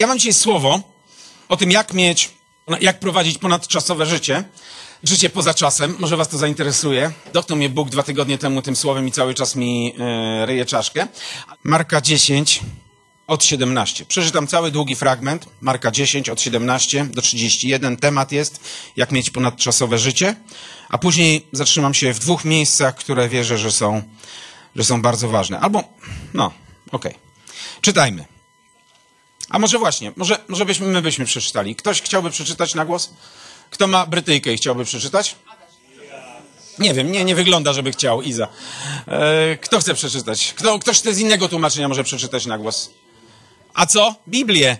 Ja mam dzisiaj słowo o tym, jak prowadzić ponadczasowe życie, życie poza czasem. Może was to zainteresuje. Dotknął mnie Bóg 2 tygodnie temu tym słowem i cały czas mi ryje czaszkę. Marka 10 od 17. Przeczytam cały długi fragment. Marka 10 od 17 do 31. Temat jest, jak mieć ponadczasowe życie. A później zatrzymam się w 2 miejscach, które wierzę, że są bardzo ważne. Okej. Czytajmy. A może właśnie, może byśmy przeczytali. Ktoś chciałby przeczytać na głos? Kto ma Brytyjkę i chciałby przeczytać? Nie wiem, nie wygląda, żeby chciał. Iza. Kto chce przeczytać? Ktoś z innego tłumaczenia może przeczytać na głos? A co? Biblię.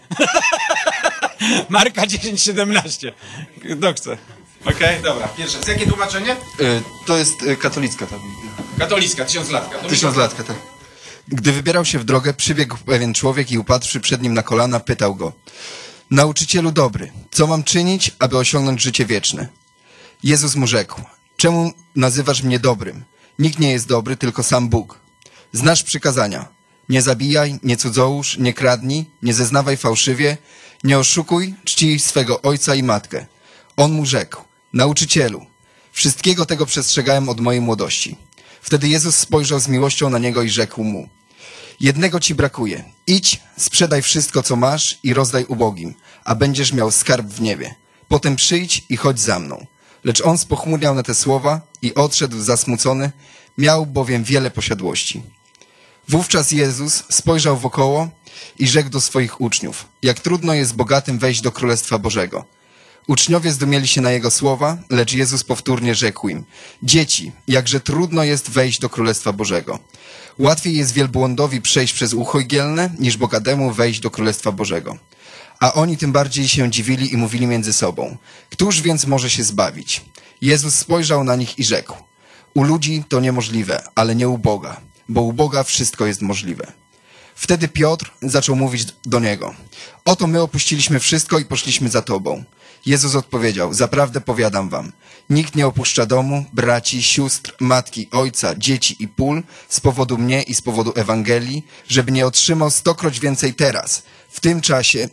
Marka 10:17. Kto chce? Okej, dobra. Pierwsze. Z jakie tłumaczenie? To jest katolicka ta Biblia. Katolicka, 1000-latka. 1000-latka, tak. Gdy wybierał się w drogę, przybiegł pewien człowiek i upadłszy przed nim na kolana, pytał go: Nauczycielu dobry, co mam czynić, aby osiągnąć życie wieczne? Jezus mu rzekł: Czemu nazywasz mnie dobrym? Nikt nie jest dobry, tylko sam Bóg. Znasz przykazania: nie zabijaj, nie cudzołóż, nie kradnij, nie zeznawaj fałszywie, nie oszukuj, czcij swego ojca i matkę. On mu rzekł: Nauczycielu, wszystkiego tego przestrzegałem od mojej młodości. Wtedy Jezus spojrzał z miłością na niego i rzekł mu: Jednego ci brakuje. Idź, sprzedaj wszystko, co masz i rozdaj ubogim, a będziesz miał skarb w niebie. Potem przyjdź i chodź za mną. Lecz on spochmurniał na te słowa i odszedł zasmucony, miał bowiem wiele posiadłości. Wówczas Jezus spojrzał wokoło i rzekł do swoich uczniów: Jak trudno jest bogatym wejść do Królestwa Bożego. Uczniowie zdumieli się na jego słowa, lecz Jezus powtórnie rzekł im: Dzieci, jakże trudno jest wejść do Królestwa Bożego. Łatwiej jest wielbłądowi przejść przez ucho igielne, niż bogatemu wejść do Królestwa Bożego. A oni tym bardziej się dziwili i mówili między sobą: Któż więc może się zbawić? Jezus spojrzał na nich i rzekł: U ludzi to niemożliwe, ale nie u Boga, bo u Boga wszystko jest możliwe. Wtedy Piotr zaczął mówić do niego: Oto my opuściliśmy wszystko i poszliśmy za tobą. Jezus odpowiedział: Zaprawdę powiadam wam, nikt nie opuszcza domu, braci, sióstr, matki, ojca, dzieci i pól z powodu mnie i z powodu Ewangelii, żeby nie otrzymał 100-kroć więcej teraz, w tym czasie,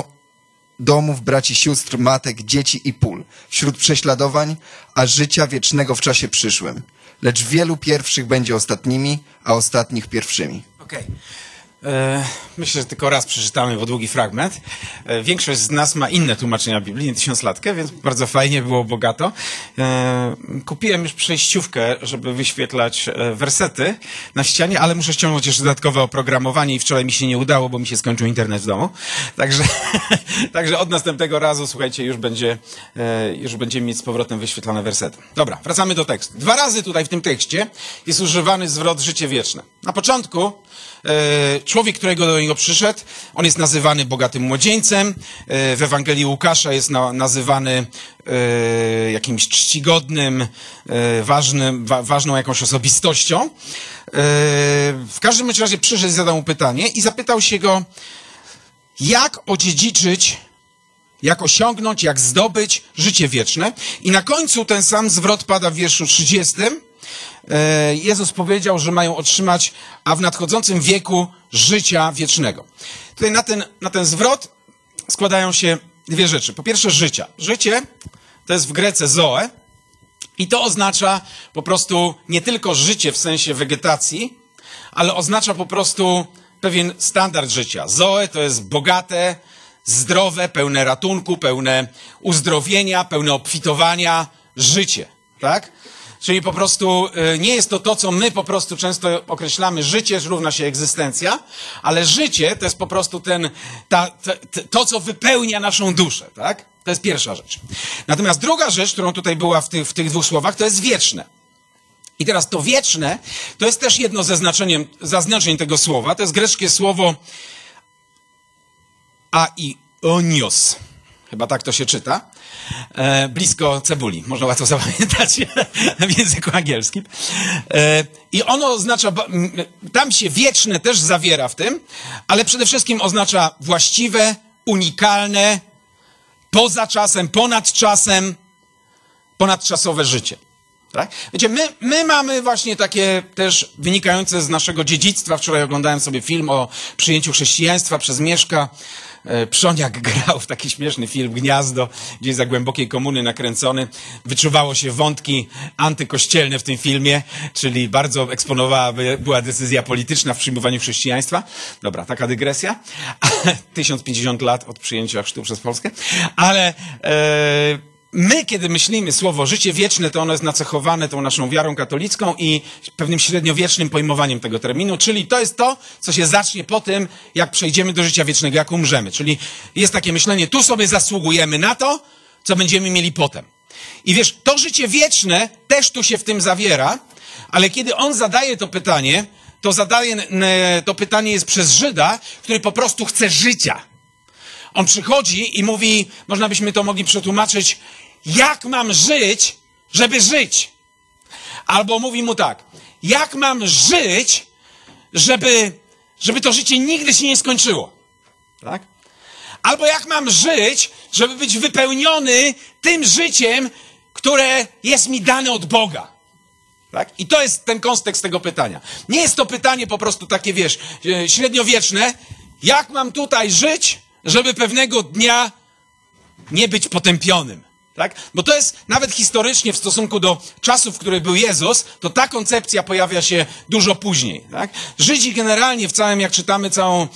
domów, braci, sióstr, matek, dzieci i pól, wśród prześladowań, a życia wiecznego w czasie przyszłym. Lecz wielu pierwszych będzie ostatnimi, a ostatnich pierwszymi. Okej. Myślę, że tylko raz przeczytamy, bo długi fragment. Większość z nas ma inne tłumaczenia Biblii, nie 1000-latkę, więc bardzo fajnie, było bogato. Kupiłem już przejściówkę, żeby wyświetlać wersety na ścianie, ale muszę ściągnąć jeszcze dodatkowe oprogramowanie i wczoraj mi się nie udało, bo mi się skończył internet w domu. Także od następnego razu, słuchajcie, już będziemy mieć z powrotem wyświetlane wersety. Dobra, wracamy do tekstu. 2 razy tutaj w tym tekście jest używany zwrot życie wieczne. Na początku człowiek, którego do niego przyszedł, on jest nazywany bogatym młodzieńcem. W Ewangelii Łukasza jest nazywany jakimś czcigodnym, ważną jakąś osobistością. W każdym razie przyszedł i zadał mu pytanie i zapytał się go, jak odziedziczyć, jak osiągnąć, jak zdobyć życie wieczne. I na końcu ten sam zwrot pada w wierszu 30. Jezus powiedział, że mają otrzymać, a w nadchodzącym wieku życia wiecznego. Tutaj na ten zwrot składają się 2 rzeczy. Po pierwsze życia. Życie to jest w Grece zoe i to oznacza po prostu nie tylko życie w sensie wegetacji, ale oznacza po prostu pewien standard życia. Zoe to jest bogate, zdrowe, pełne ratunku, pełne uzdrowienia, pełne obfitowania życie. Tak? Czyli po prostu nie jest to, co my po prostu często określamy, życie równa się egzystencja, ale życie to jest po prostu to, co wypełnia naszą duszę, tak? To jest pierwsza rzecz. Natomiast druga rzecz, którą tutaj była w tych 2 słowach, to jest wieczne. I teraz to wieczne, to jest też jedno zaznaczeń tego słowa, to jest greckie słowo aionios. Chyba tak to się czyta. Blisko cebuli. Można łatwo zapamiętać w języku angielskim. I ono oznacza, tam się wieczne też zawiera w tym, ale przede wszystkim oznacza właściwe, unikalne, poza czasem, ponadczasowe życie. Tak? Wiecie, my mamy właśnie takie też wynikające z naszego dziedzictwa. Wczoraj oglądałem sobie film o przyjęciu chrześcijaństwa przez Mieszka. Przoniak grał w taki śmieszny film Gniazdo, gdzieś za głębokiej komuny nakręcony. Wyczuwało się wątki antykościelne w tym filmie, czyli bardzo była decyzja polityczna w przyjmowaniu chrześcijaństwa. Dobra, taka dygresja. 1050 lat od przyjęcia chrztu przez Polskę. Ale my, kiedy myślimy słowo życie wieczne, to ono jest nacechowane tą naszą wiarą katolicką i pewnym średniowiecznym pojmowaniem tego terminu, czyli to jest to, co się zacznie po tym, jak przejdziemy do życia wiecznego, jak umrzemy. Czyli jest takie myślenie, tu sobie zasługujemy na to, co będziemy mieli potem. I wiesz, to życie wieczne też tu się w tym zawiera, ale kiedy on zadaje to pytanie, to pytanie jest przez Żyda, który po prostu chce życia. On przychodzi i mówi, można byśmy to mogli przetłumaczyć, jak mam żyć, żeby żyć? Albo mówi mu tak, jak mam żyć, żeby to życie nigdy się nie skończyło? Tak? Albo jak mam żyć, żeby być wypełniony tym życiem, które jest mi dane od Boga? Tak? I to jest ten kontekst tego pytania. Nie jest to pytanie po prostu takie, wiesz, średniowieczne, jak mam tutaj żyć, żeby pewnego dnia nie być potępionym. Tak? Bo to jest nawet historycznie w stosunku do czasów, w których był Jezus, to ta koncepcja pojawia się dużo później. Tak? Żydzi generalnie w całym, jak czytamy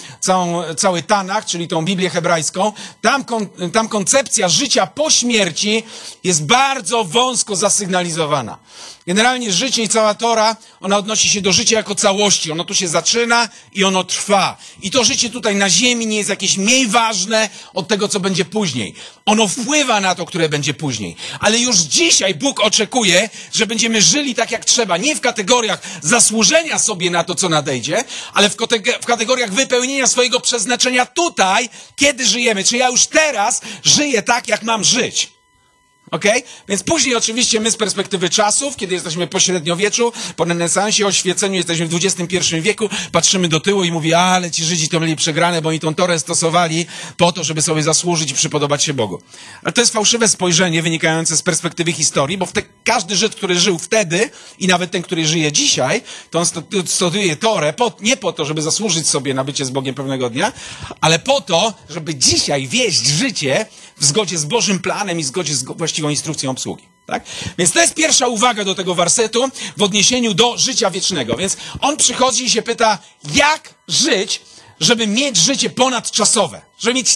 cały Tanach, czyli tą Biblię hebrajską, tam koncepcja życia po śmierci jest bardzo wąsko zasygnalizowana. Generalnie życie i cała Tora, ona odnosi się do życia jako całości. Ono tu się zaczyna i ono trwa. I to życie tutaj na ziemi nie jest jakieś mniej ważne od tego, co będzie później. Ono wpływa na to, które będzie później. Ale już dzisiaj Bóg oczekuje, że będziemy żyli tak jak trzeba. Nie w kategoriach zasłużenia sobie na to, co nadejdzie, ale w kategoriach wypełnienia swojego przeznaczenia tutaj, kiedy żyjemy. Czy ja już teraz żyję tak, jak mam żyć? Okej? Więc później oczywiście my z perspektywy czasów, kiedy jesteśmy po średniowieczu, po renesansie, oświeceniu, jesteśmy w XXI wieku, patrzymy do tyłu i mówimy, ale ci Żydzi to mieli przegrane, bo oni tą Torę stosowali po to, żeby sobie zasłużyć i przypodobać się Bogu. Ale to jest fałszywe spojrzenie wynikające z perspektywy historii, bo każdy Żyd, który żył wtedy i nawet ten, który żyje dzisiaj, to on studiuje Torę nie po to, żeby zasłużyć sobie na bycie z Bogiem pewnego dnia, ale po to, żeby dzisiaj wieść życie w zgodzie z Bożym planem i w zgodzie z właściwą instrukcją obsługi. Tak? Więc to jest pierwsza uwaga do tego wersetu w odniesieniu do życia wiecznego. Więc on przychodzi i się pyta, jak żyć, żeby mieć życie ponadczasowe, żeby mieć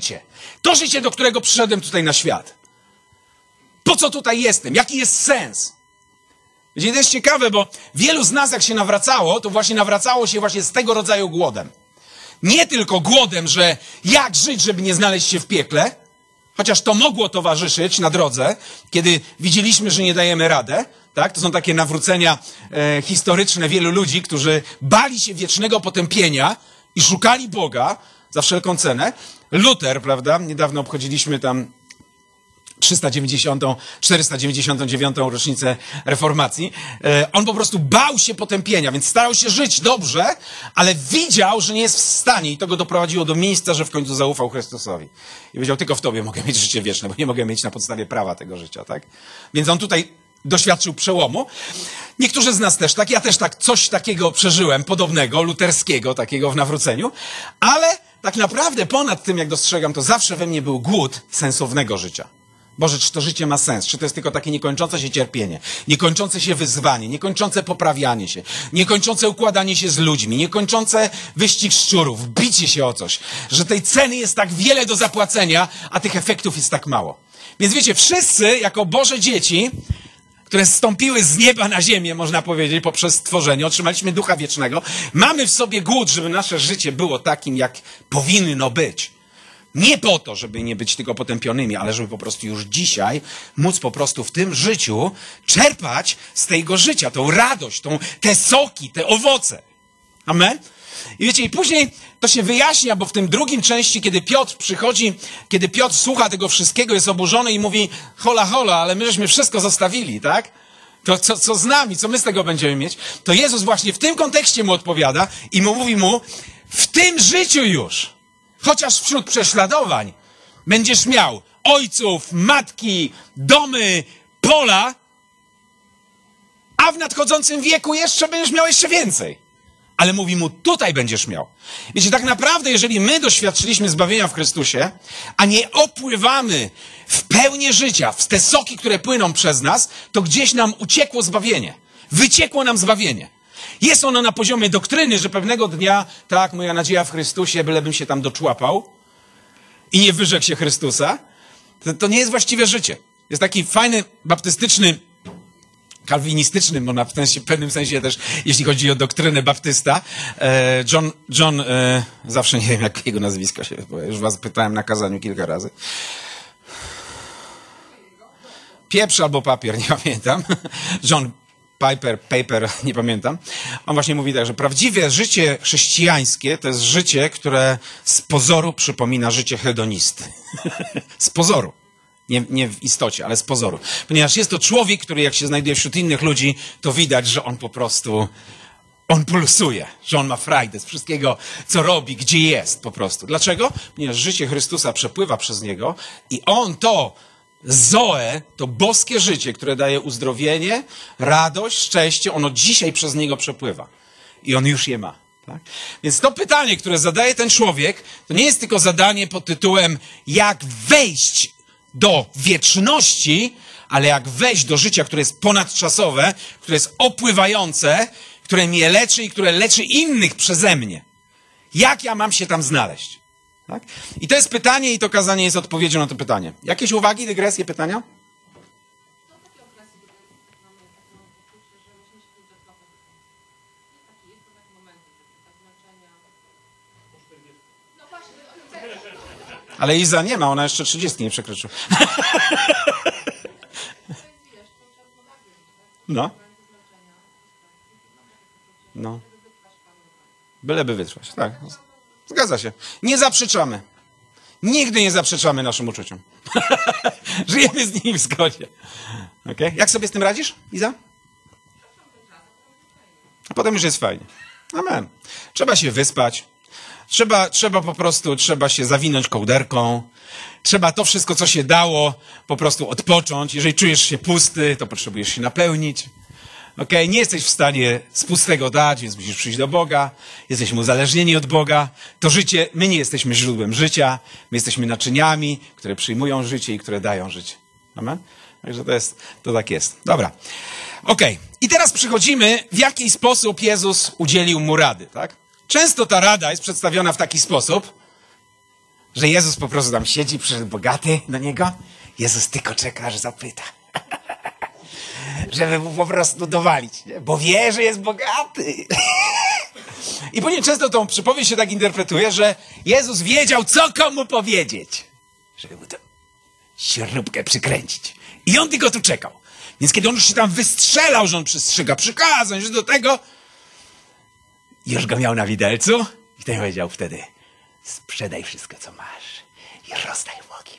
to życie, do którego przyszedłem tutaj na świat. Po co tutaj jestem? Jaki jest sens? Wiecie, to jest ciekawe, bo wielu z nas, jak się nawracało, to właśnie nawracało się właśnie z tego rodzaju głodem. Nie tylko głodem, że jak żyć, żeby nie znaleźć się w piekle, chociaż to mogło towarzyszyć na drodze, kiedy widzieliśmy, że nie dajemy radę. Tak? To są takie nawrócenia historyczne wielu ludzi, którzy bali się wiecznego potępienia i szukali Boga za wszelką cenę. Luther, prawda? Niedawno obchodziliśmy tam 499. rocznicę reformacji. On po prostu bał się potępienia, więc starał się żyć dobrze, ale widział, że nie jest w stanie i to go doprowadziło do miejsca, że w końcu zaufał Chrystusowi. I powiedział, tylko w Tobie mogę mieć życie wieczne, bo nie mogę mieć na podstawie prawa tego życia, tak? Więc on tutaj doświadczył przełomu. Niektórzy z nas też tak, ja też tak, coś takiego przeżyłem, podobnego, luterskiego, takiego w nawróceniu, ale tak naprawdę ponad tym, jak dostrzegam, to zawsze we mnie był głód sensownego życia. Boże, czy to życie ma sens? Czy to jest tylko takie niekończące się cierpienie, niekończące się wyzwanie, niekończące poprawianie się, niekończące układanie się z ludźmi, niekończące wyścig szczurów, bicie się o coś, że tej ceny jest tak wiele do zapłacenia, a tych efektów jest tak mało. Więc wiecie, wszyscy jako Boże dzieci, które zstąpiły z nieba na ziemię, można powiedzieć, poprzez stworzenie, otrzymaliśmy Ducha Wiecznego, mamy w sobie głód, żeby nasze życie było takim, jak powinno być. Nie po to, żeby nie być tylko potępionymi, ale żeby po prostu już dzisiaj móc po prostu w tym życiu czerpać z tego życia, tą radość, te soki, te owoce. Amen? I wiecie, i później to się wyjaśnia, bo w tym drugim części, kiedy Piotr przychodzi, kiedy Piotr słucha tego wszystkiego, jest oburzony i mówi, hola, hola, ale my żeśmy wszystko zostawili, tak? To co z nami, co my z tego będziemy mieć? To Jezus właśnie w tym kontekście mu odpowiada i mówi mu, w tym życiu już, chociaż wśród prześladowań będziesz miał ojców, matki, domy, pola, a w nadchodzącym wieku będziesz miał jeszcze więcej. ale mówi mu, tutaj będziesz miał. Wiecie, tak naprawdę, jeżeli my doświadczyliśmy zbawienia w Chrystusie, a nie opływamy w pełni życia, w te soki, które płyną przez nas, to gdzieś nam uciekło zbawienie. Wyciekło nam zbawienie. Jest ono na poziomie doktryny, że pewnego dnia, tak, moja nadzieja w Chrystusie, bylebym się tam doczłapał i nie wyrzekł się Chrystusa, to nie jest właściwe życie. Jest taki fajny, baptystyczny, kalwinistyczny, można w pewnym sensie też, jeśli chodzi o doktrynę baptysta, John, zawsze nie wiem, jak jego nazwisko się, bo już was pytałem na kazaniu kilka razy. Pieprz albo papier, nie pamiętam. John Paper, nie pamiętam. On właśnie mówi tak, że prawdziwe życie chrześcijańskie to jest życie, które z pozoru przypomina życie hedonisty. Z pozoru. Nie w istocie, ale z pozoru. Ponieważ jest to człowiek, który jak się znajduje wśród innych ludzi, to widać, że on po prostu, on pulsuje, że on ma frajdę z wszystkiego, co robi, gdzie jest po prostu. Dlaczego? Ponieważ życie Chrystusa przepływa przez niego i on to Zoe, to boskie życie, które daje uzdrowienie, radość, szczęście, ono dzisiaj przez niego przepływa. I on już je ma. Tak? Więc to pytanie, które zadaje ten człowiek, to nie jest tylko zadanie pod tytułem jak wejść do wieczności, ale jak wejść do życia, które jest ponadczasowe, które jest opływające, które mnie leczy i które leczy innych przeze mnie. Jak ja mam się tam znaleźć? Tak? I to jest pytanie i to kazanie jest odpowiedzią na to pytanie. Jakieś uwagi, dygresje, pytania? Ale Iza nie ma, ona jeszcze 30 nie przekroczyła. No. Byleby wytrwać, tak. Zgadza się. Nie zaprzeczamy. Nigdy nie zaprzeczamy naszym uczuciom. Żyjemy z nimi w zgodzie. Okay? Jak sobie z tym radzisz, Iza? A potem już jest fajnie. Amen. Trzeba się wyspać. Trzeba po prostu, trzeba się zawinąć kołderką. Trzeba to wszystko, co się dało, po prostu odpocząć. Jeżeli czujesz się pusty, to potrzebujesz się napełnić. Okay? Nie jesteś w stanie z pustego dać, więc musisz przyjść do Boga. Jesteśmy uzależnieni od Boga. To życie, my nie jesteśmy źródłem życia. My jesteśmy naczyniami, które przyjmują życie i które dają życie. Amen? Także to tak jest. Dobra. Okej. I teraz przechodzimy, w jaki sposób Jezus udzielił mu rady, tak? Często ta rada jest przedstawiona w taki sposób, że Jezus po prostu tam siedzi, przyszedł bogaty do niego. Jezus tylko czeka, aż zapyta. Żeby mu po prostu dowalić, nie? Bo wie, że jest bogaty. I później często tą przypowieść się tak interpretuje, że Jezus wiedział, co komu powiedzieć, żeby mu tę śrubkę przykręcić. I on tylko tu czekał. Więc kiedy on już się tam wystrzelał, że on przestrzega przykazań, że do tego, już go miał na widelcu i ten powiedział wtedy, sprzedaj wszystko, co masz i rozdaj ubogim.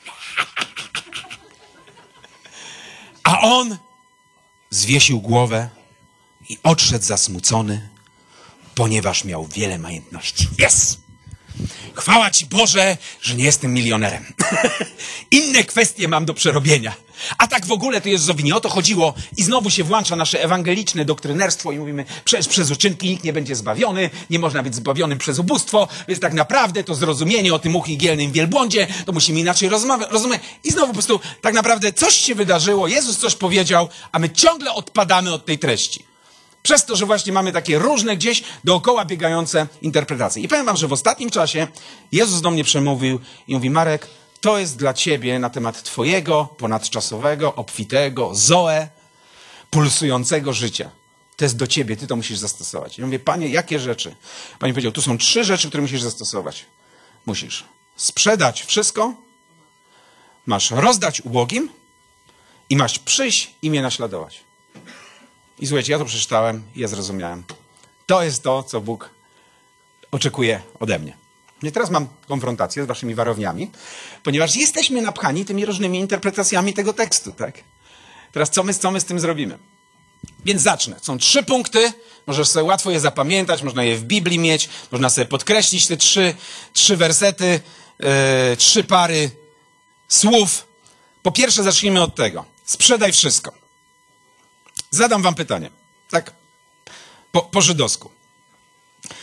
A on zwiesił głowę i odszedł zasmucony, ponieważ miał wiele majątności. Jest! Chwała Ci, Boże, że nie jestem milionerem. Inne kwestie mam do przerobienia. A tak w ogóle to Jezusowi nie o to chodziło i znowu się włącza nasze ewangeliczne doktrynerstwo i mówimy, przez uczynki nikt nie będzie zbawiony, nie można być zbawionym przez ubóstwo, więc tak naprawdę to zrozumienie o tym uchygielnym wielbłądzie, to musimy inaczej rozumieć. I znowu po prostu tak naprawdę coś się wydarzyło, Jezus coś powiedział, a my ciągle odpadamy od tej treści. Przez to, że właśnie mamy takie różne gdzieś dookoła biegające interpretacje. I powiem wam, że w ostatnim czasie Jezus do mnie przemówił i mówi, Marek, to jest dla ciebie na temat twojego ponadczasowego, obfitego, zoe, pulsującego życia. To jest do ciebie, ty to musisz zastosować. Ja mówię, Panie, jakie rzeczy? Panie powiedział, tu są 3 rzeczy, które musisz zastosować. Musisz sprzedać wszystko, masz rozdać ubogim i masz przyjść i mnie naśladować. I słuchajcie, ja to przeczytałem i ja zrozumiałem. To jest to, co Bóg oczekuje ode mnie. I teraz mam konfrontację z waszymi warowniami, ponieważ jesteśmy napchani tymi różnymi interpretacjami tego tekstu, tak? Teraz co my z tym zrobimy? Więc zacznę. Są 3 punkty, możesz sobie łatwo je zapamiętać, można je w Biblii mieć, można sobie podkreślić te 3 wersety, 3 pary słów. Po pierwsze zacznijmy od tego. Sprzedaj wszystko. Zadam wam pytanie, tak po żydowsku.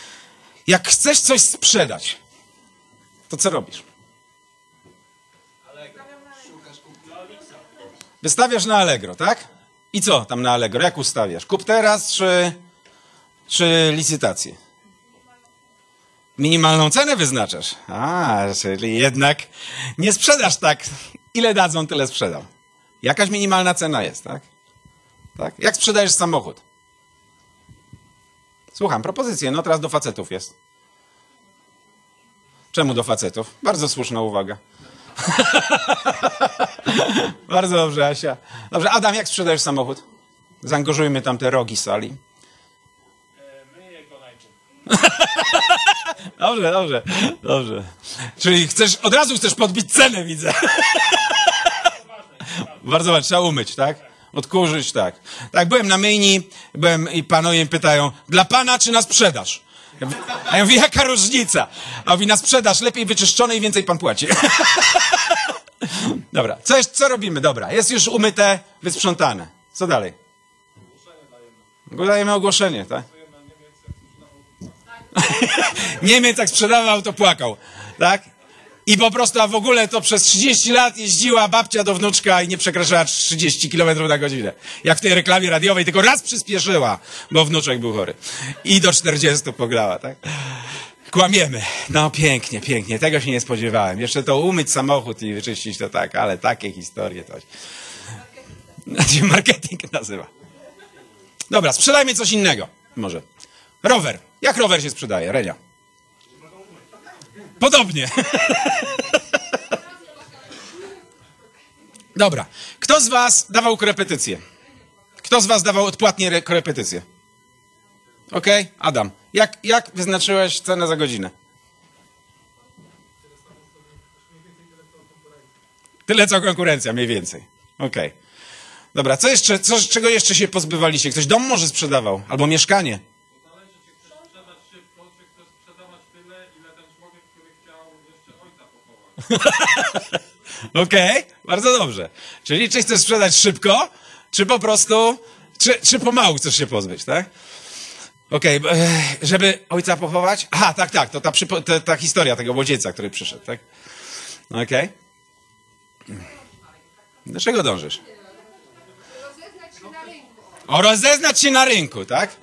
Jak chcesz coś sprzedać, to co robisz? Wystawiasz na Allegro, tak? I co tam na Allegro? Jak ustawiasz? Kup teraz, czy licytację? Minimalną cenę wyznaczasz. Czyli jednak nie sprzedasz tak. Ile dadzą, tyle sprzedam. Jakaś minimalna cena jest, tak? Tak? Jak sprzedajesz samochód? Słucham, propozycje. No teraz do facetów jest. Czemu do facetów? Bardzo słuszna uwaga. Bardzo dobrze, Asia. Dobrze, Adam, jak sprzedajesz samochód? Zaangażujmy tam te rogi sali. Myję go najpierw. Dobrze. Czyli od razu chcesz podbić cenę, widzę. Bardzo ważne, trzeba umyć, tak? Odkurzyć, tak. Tak, byłem na myjni, i panowie pytają, dla pana czy na sprzedaż? A ja mówię, jaka różnica? A mówi, na sprzedaż, lepiej wyczyszczone i więcej pan płaci. Dobra, co robimy? Dobra, jest już umyte, wysprzątane. Co dalej? Dajemy ogłoszenie, tak? Niemiec jak sprzedawał, to płakał, tak? I po prostu, a w ogóle to przez 30 lat jeździła babcia do wnuczka i nie przekraczała 30 km na godzinę. Jak w tej reklamie radiowej, tylko raz przyspieszyła, bo wnuczek był chory. I do 40 pograła, tak? Kłamiemy. No pięknie. Tego się nie spodziewałem. Jeszcze to umyć samochód i wyczyścić to tak, ale takie historie to się marketing nazywa. Dobra, sprzedajmy coś innego. Może. Rower. Jak rower się sprzedaje, Renia? Podobnie. Dobra. Kto z was dawał korepetycje? Kto z was dawał odpłatnie korepetycje? Okej? Adam. Jak wyznaczyłeś cenę za godzinę? Tyle co konkurencja, mniej więcej. Okej. Dobra, co jeszcze, czego jeszcze się pozbywaliście? Ktoś dom może sprzedawał? Albo mieszkanie? Zależy, czy chcesz sprzedać szybko, czy chcesz sprzedawać tyle, ile ten człowiek, który chciał jeszcze ojca pochować. Okej, bardzo dobrze. Czyli czy chcesz sprzedać szybko, czy po prostu, czy pomału chcesz się pozbyć, tak? Okej, żeby ojca pochować? Aha, tak, to ta historia tego młodzieńca, który przyszedł, tak? Okej. Do czego dążysz? Rozeznać się na rynku, tak?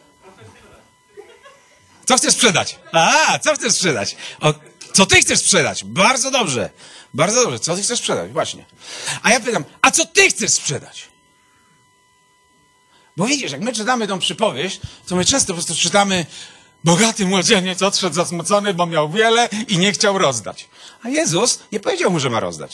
Co chcesz sprzedać? Co chcesz sprzedać? Co ty chcesz sprzedać? Bardzo dobrze. Co ty chcesz sprzedać? Właśnie. A ja pytam, a co ty chcesz sprzedać? Bo widzisz, jak my czytamy tą przypowieść, to my często po prostu czytamy bogaty młodzieniec odszedł zasmucony, bo miał wiele i nie chciał rozdać. A Jezus nie powiedział mu, że ma rozdać.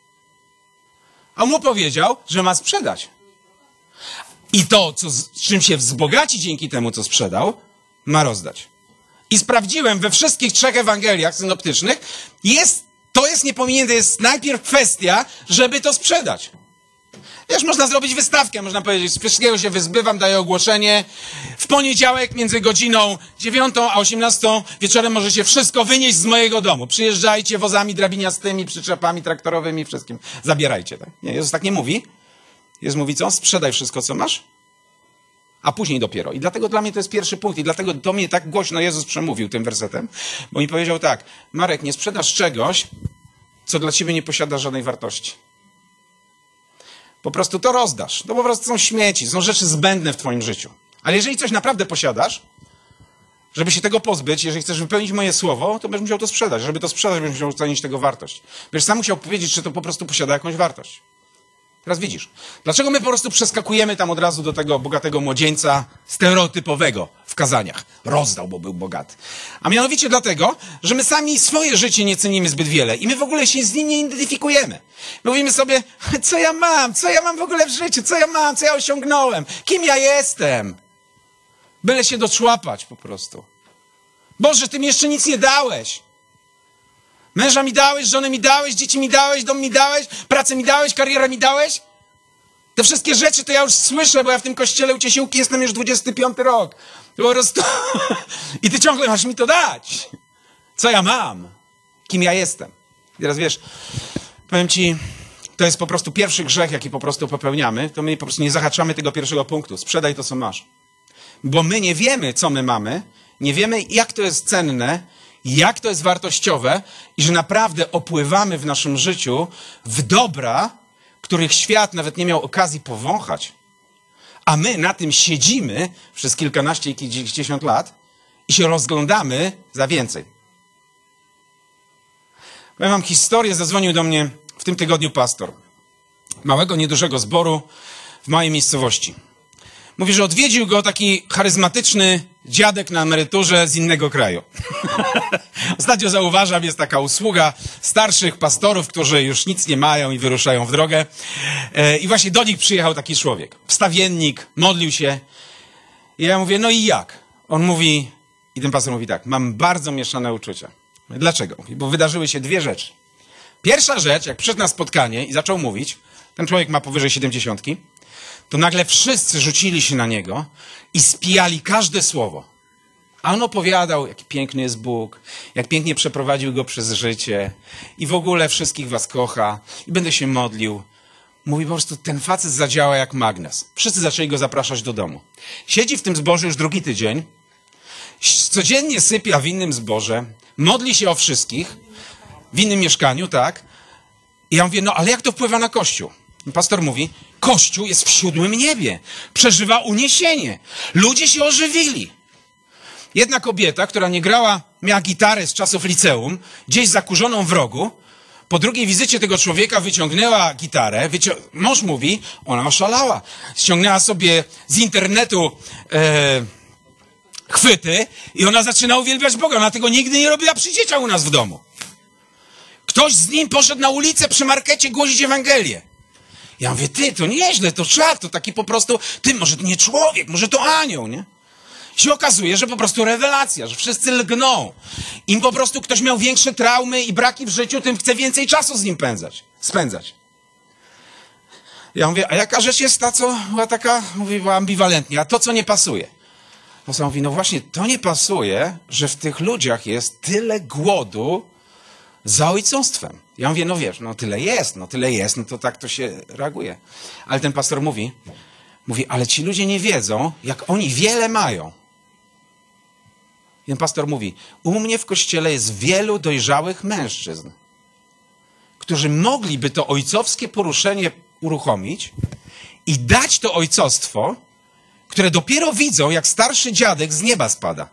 A mu powiedział, że ma sprzedać. I to, czym się wzbogaci dzięki temu, co sprzedał, ma rozdać. I sprawdziłem we wszystkich 3 Ewangeliach synoptycznych, to jest niepominięte, jest najpierw kwestia, żeby to sprzedać. Wiesz, można zrobić wystawkę, można powiedzieć, z wszystkiego się wyzbywam, daję ogłoszenie. W poniedziałek między godziną 9 a 18 wieczorem możecie wszystko wynieść z mojego domu. Przyjeżdżajcie wozami drabiniastymi, przyczepami traktorowymi, wszystkim. Zabierajcie, tak? Nie, Jezus tak nie mówi. Jezus mówi co? Sprzedaj wszystko, co masz, a później dopiero. I dlatego dla mnie to jest pierwszy punkt. I dlatego do mnie tak głośno Jezus przemówił tym wersetem, bo mi powiedział tak, Marek, nie sprzedasz czegoś, co dla ciebie nie posiada żadnej wartości. Po prostu to rozdasz. To po prostu są śmieci, są rzeczy zbędne w twoim życiu. Ale jeżeli coś naprawdę posiadasz, żeby się tego pozbyć, jeżeli chcesz wypełnić moje słowo, to będziesz musiał to sprzedać. Żeby to sprzedać, będziesz musiał ocenić tego wartość. Będziesz sam musiał powiedzieć, czy to po prostu posiada jakąś wartość. Teraz widzisz, dlaczego my po prostu przeskakujemy tam od razu do tego bogatego młodzieńca stereotypowego w kazaniach. Rozdał, bo był bogaty. A mianowicie dlatego, że my sami swoje życie nie cenimy zbyt wiele i my w ogóle się z nim nie identyfikujemy. Mówimy sobie, co ja mam w ogóle w życiu, co ja mam, co ja osiągnąłem, kim ja jestem. Byle się doczłapać po prostu. Boże, ty mi jeszcze nic nie dałeś. Męża mi dałeś, żonę mi dałeś, dzieci mi dałeś, dom mi dałeś, pracę mi dałeś, karierę mi dałeś. Te wszystkie rzeczy to ja już słyszę, bo ja w tym kościele uciesiłki jestem już 25 rok. Po prostu... I ty ciągle masz mi to dać. Co ja mam? Kim ja jestem? I teraz wiesz, powiem ci, to jest po prostu pierwszy grzech, jaki po prostu popełniamy, to my po prostu nie zahaczamy tego pierwszego punktu. Sprzedaj to, co masz. Bo my nie wiemy, co my mamy Nie wiemy, jak to jest cenne, jak to jest wartościowe i że naprawdę opływamy w naszym życiu w dobra, których świat nawet nie miał okazji powąchać. A my na tym siedzimy przez kilkanaście i kilkadziesiąt lat i się rozglądamy za więcej. Ja mam historię, zadzwonił do mnie w tym tygodniu pastor małego, niedużego zboru w małej miejscowości. Mówi, że odwiedził go taki charyzmatyczny dziadek na emeryturze z innego kraju. Ostatnio zauważam, jest taka usługa starszych pastorów, którzy już nic nie mają i wyruszają w drogę. I właśnie do nich przyjechał taki człowiek. Wstawiennik, modlił się. I ja mówię, no i jak? On mówi, i ten pastor mówi tak, mam bardzo mieszane uczucia. Mówię, dlaczego? Mówi, bo wydarzyły się dwie rzeczy. Pierwsza rzecz, jak przyszedł na spotkanie i zaczął mówić, ten człowiek ma powyżej 70, to nagle wszyscy rzucili się na niego i spijali każde słowo. A on opowiadał, jaki piękny jest Bóg, jak pięknie przeprowadził go przez życie i w ogóle wszystkich was kocha i będę się modlił. Mówi po prostu, ten facet zadziała jak magnes. Wszyscy zaczęli go zapraszać do domu. Siedzi w tym zborze już drugi tydzień, codziennie sypia w innym zborze, modli się o wszystkich, w innym mieszkaniu, tak? I ja mówię, no ale jak to wpływa na Kościół? I pastor mówi, Kościół jest w 7. niebie, przeżywa uniesienie, ludzie się ożywili. Jedna kobieta, która nie grała, miała gitarę z czasów liceum, gdzieś zakurzoną w rogu, po drugiej wizycie tego człowieka wyciągnęła gitarę, mąż mówi, ona oszalała, ściągnęła sobie z internetu chwyty i ona zaczyna uwielbiać Boga, ona tego nigdy nie robiła przy dzieciach u nas w domu. Ktoś z nim poszedł na ulicę przy markecie głosić Ewangelię. Ja mówię, ty, to nieźle, to czad, to taki po prostu, ty, może to nie człowiek, może to anioł, nie? I się okazuje, że po prostu rewelacja, że wszyscy lgną. Im po prostu ktoś miał większe traumy i braki w życiu, tym chce więcej czasu z nim spędzać. Ja mówię, a jaka rzecz jest ta, co była taka, była ambiwalentnie, a to, co nie pasuje? Pastor mówi, no właśnie, to nie pasuje, że w tych ludziach jest tyle głodu za ojcostwem. Ja mówię, no wiesz, no tyle jest, no to tak to się reaguje. Ale ten pastor mówi, ale ci ludzie nie wiedzą, jak oni wiele mają. I ten pastor mówi, u mnie w kościele jest wielu dojrzałych mężczyzn, którzy mogliby to ojcowskie poruszenie uruchomić i dać to ojcostwo, które dopiero widzą, jak starszy dziadek z nieba spada.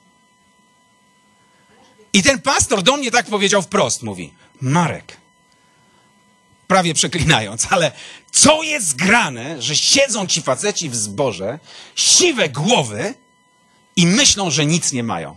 I ten pastor do mnie tak powiedział wprost, mówi, Marek, prawie przeklinając, ale co jest grane, że siedzą ci faceci w zborze, siwe głowy i myślą, że nic nie mają.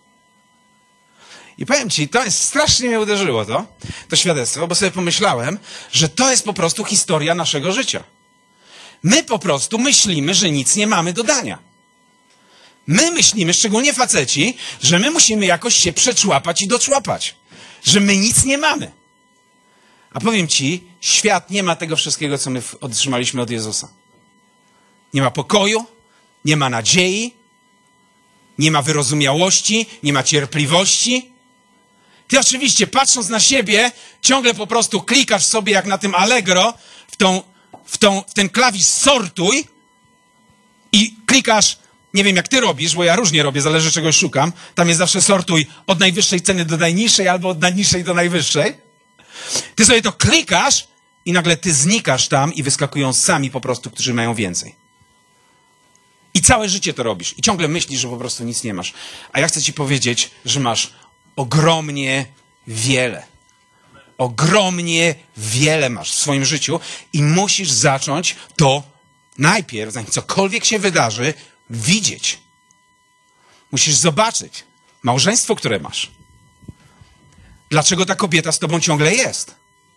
I powiem ci, to jest strasznie mnie uderzyło to świadectwo, bo sobie pomyślałem, że to jest po prostu historia naszego życia. My po prostu myślimy, że nic nie mamy do dania. My myślimy, szczególnie faceci, że my musimy jakoś się przeczłapać i doczłapać. Że my nic nie mamy. A powiem ci, świat nie ma tego wszystkiego, co my otrzymaliśmy od Jezusa. Nie ma pokoju, nie ma nadziei, nie ma wyrozumiałości, nie ma cierpliwości. Ty oczywiście, patrząc na siebie, ciągle po prostu klikasz sobie jak na tym Allegro w ten klawisz sortuj i klikasz, nie wiem jak ty robisz, bo ja różnie robię, zależy czegoś szukam. Tam jest zawsze sortuj od najwyższej ceny do najniższej albo od najniższej do najwyższej. Ty sobie to klikasz i nagle ty znikasz tam i wyskakują sami po prostu, którzy mają więcej. I całe życie to robisz. I ciągle myślisz, że po prostu nic nie masz. A ja chcę ci powiedzieć, że masz ogromnie wiele. Ogromnie wiele masz w swoim życiu i musisz zacząć to najpierw, zanim cokolwiek się wydarzy, widzieć. Musisz zobaczyć małżeństwo, które masz. Dlaczego ta kobieta z tobą ciągle jest?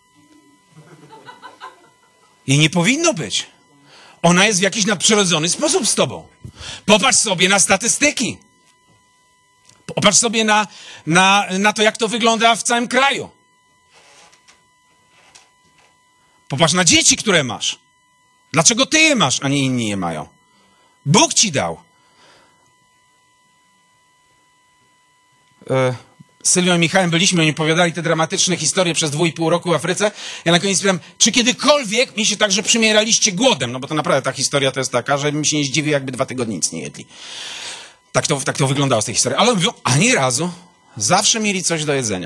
Jej nie powinno być. Ona jest w jakiś nadprzyrodzony sposób z tobą. Popatrz sobie na statystyki. Popatrz sobie na to, jak to wygląda w całym kraju. Popatrz na dzieci, które masz. Dlaczego ty je masz, a nie inni je mają? Bóg ci dał. Sylwią i Michałem byliśmy, oni opowiadali te dramatyczne historie przez 2,5 roku w Afryce. Ja na koniec pytam, czy kiedykolwiek mi się tak, że przymieraliście głodem? No bo to naprawdę ta historia to jest taka, że mi się nie zdziwi, jakby 2 tygodnie nic nie jedli. Tak to wyglądało z tej historii. Ale mówią, ani razu. Zawsze mieli coś do jedzenia.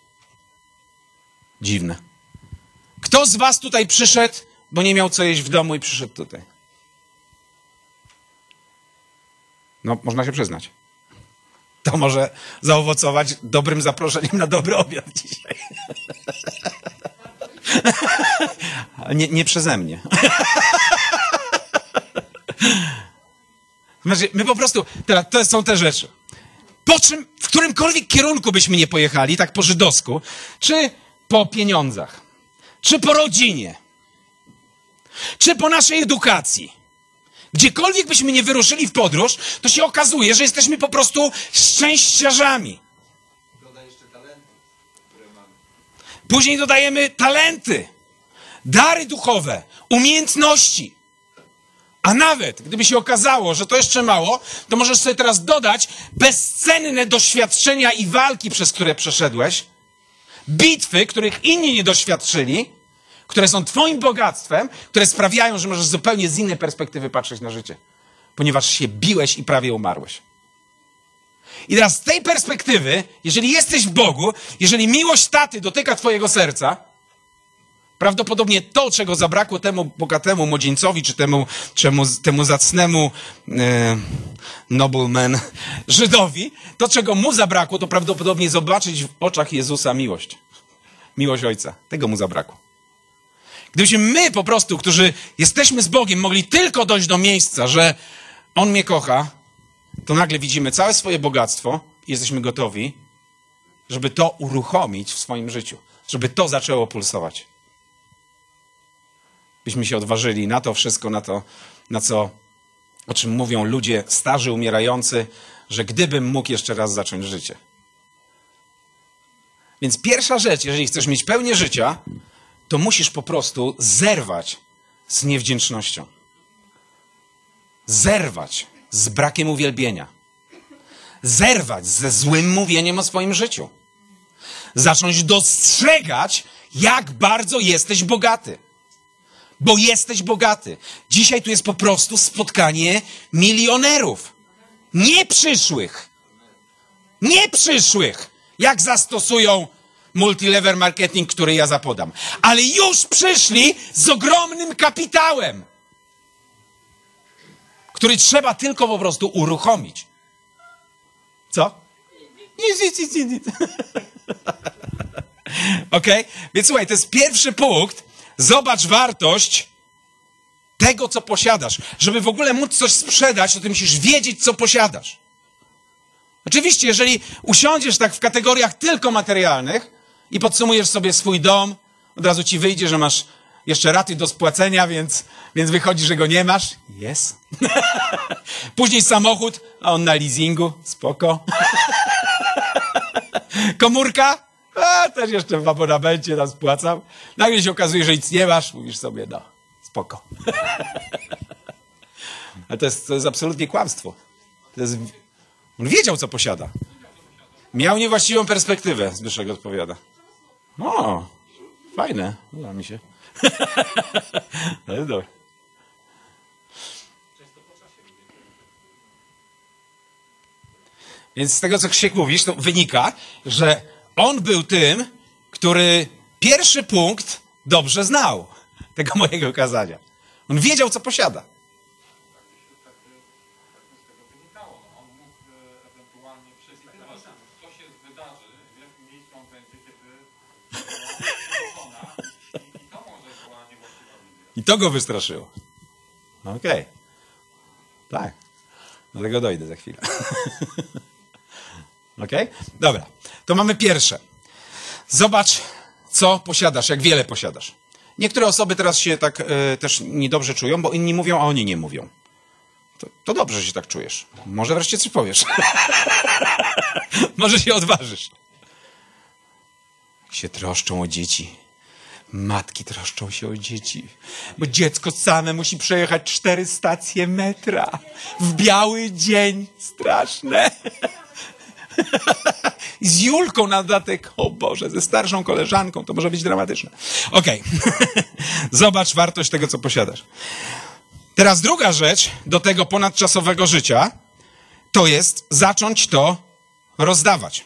Dziwne. Kto z was tutaj przyszedł, bo nie miał co jeść w domu i przyszedł tutaj? No, można się przyznać. To może zaowocować dobrym zaproszeniem na dobry obiad dzisiaj. Nie przeze mnie. My po prostu, teraz to są te rzeczy. Po czym, w którymkolwiek kierunku byśmy nie pojechali, tak po żydowsku, czy po pieniądzach, czy po rodzinie, czy po naszej edukacji, gdziekolwiek byśmy nie wyruszyli w podróż, to się okazuje, że jesteśmy po prostu szczęściarzami. Później dodajemy talenty, dary duchowe, umiejętności. A nawet, gdyby się okazało, że to jeszcze mało, to możesz sobie teraz dodać bezcenne doświadczenia i walki, przez które przeszedłeś, bitwy, których inni nie doświadczyli, które są twoim bogactwem, które sprawiają, że możesz zupełnie z innej perspektywy patrzeć na życie. Ponieważ się biłeś i prawie umarłeś. I teraz z tej perspektywy, jeżeli jesteś w Bogu, jeżeli miłość taty dotyka twojego serca, prawdopodobnie to, czego zabrakło temu bogatemu młodzieńcowi, czy temu zacnemu nobleman Żydowi, to, czego mu zabrakło, to prawdopodobnie zobaczyć w oczach Jezusa miłość. Miłość Ojca. Tego mu zabrakło. Gdybyśmy my po prostu, którzy jesteśmy z Bogiem, mogli tylko dojść do miejsca, że On mnie kocha, to nagle widzimy całe swoje bogactwo i jesteśmy gotowi, żeby to uruchomić w swoim życiu. Żeby to zaczęło pulsować. Byśmy się odważyli na to wszystko, o czym mówią ludzie starzy, umierający, że gdybym mógł jeszcze raz zacząć życie. Więc pierwsza rzecz, jeżeli chcesz mieć pełnię życia, to musisz po prostu zerwać z niewdzięcznością. Zerwać z brakiem uwielbienia. Zerwać ze złym mówieniem o swoim życiu. Zacząć dostrzegać, jak bardzo jesteś bogaty. Bo jesteś bogaty. Dzisiaj tu jest po prostu spotkanie milionerów. Nie przyszłych. Nie przyszłych. Jak zastosują multilevel marketing, który ja zapodam. Ale już przyszli z ogromnym kapitałem, który trzeba tylko po prostu uruchomić. Co? Nic. Okej? Więc słuchaj, to jest pierwszy punkt. Zobacz wartość tego, co posiadasz. Żeby w ogóle móc coś sprzedać, to ty musisz wiedzieć, co posiadasz. Oczywiście, jeżeli usiądziesz tak w kategoriach tylko materialnych i podsumujesz sobie swój dom, od razu ci wyjdzie, że masz jeszcze raty do spłacenia, więc wychodzi, że go nie masz. Jest. Później samochód, a on na leasingu. Spoko. Komórka? A, też jeszcze w abonamencie tam spłacam. Nagle się okazuje, że nic nie masz. Mówisz sobie, no, spoko. Ale to jest absolutnie kłamstwo. On wiedział, co posiada. Miał niewłaściwą perspektywę, Zbyszek odpowiada. O, fajne. Uda mi się. To jest dobre. Więc z tego, co Krzysiek mówisz, to wynika, że on był tym, który pierwszy punkt dobrze znał tego mojego kazania. On wiedział, co posiada. On mógł ewentualnie przyjść teraz, co się wydarzy, w jakim miejscu on będzie, kiedy i to może była niewłaściwa wizja. I to go wystraszyło. Okej. Tak. Do tego dojdę za chwilę. Okej? Dobra. To mamy pierwsze. Zobacz, co posiadasz, jak wiele posiadasz. Niektóre osoby teraz się tak też niedobrze czują, bo inni mówią, a oni nie mówią. To dobrze, że się tak czujesz. Może wreszcie coś powiesz. Może się odważysz. Się troszczą o dzieci. Matki troszczą się o dzieci. Bo dziecko same musi przejechać 4 stacje metra. W biały dzień. Straszne. Z Julką na dodatek. O Boże, ze starszą koleżanką. To może być dramatyczne. Okej. Zobacz wartość tego, co posiadasz. Teraz druga rzecz do tego ponadczasowego życia to jest zacząć to rozdawać.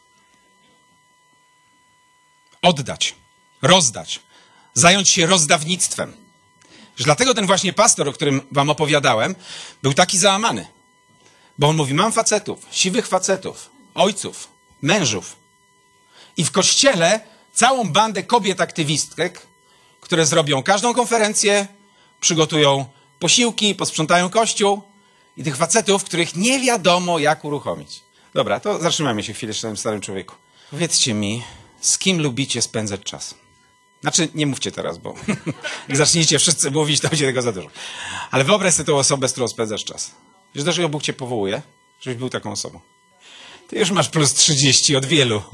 Oddać, rozdać, zająć się rozdawnictwem. Dlatego ten właśnie pastor, o którym wam opowiadałem, był taki załamany. Bo on mówi, mam facetów, siwych facetów, ojców, mężów. I w kościele całą bandę kobiet aktywistek, które zrobią każdą konferencję, przygotują posiłki, posprzątają kościół i tych facetów, których nie wiadomo jak uruchomić. Dobra, to zatrzymajmy się chwilę przy tym starym człowieku. Powiedzcie mi, z kim lubicie spędzać czas? Znaczy, nie mówcie teraz, bo jak zaczniecie wszyscy mówić, to będzie tego za dużo. Ale wyobraź sobie tą osobę, z którą spędzasz czas. Wiesz, dlaczego Bóg cię powołuje? Żebyś był taką osobą. Ty już masz plus 30 od wielu.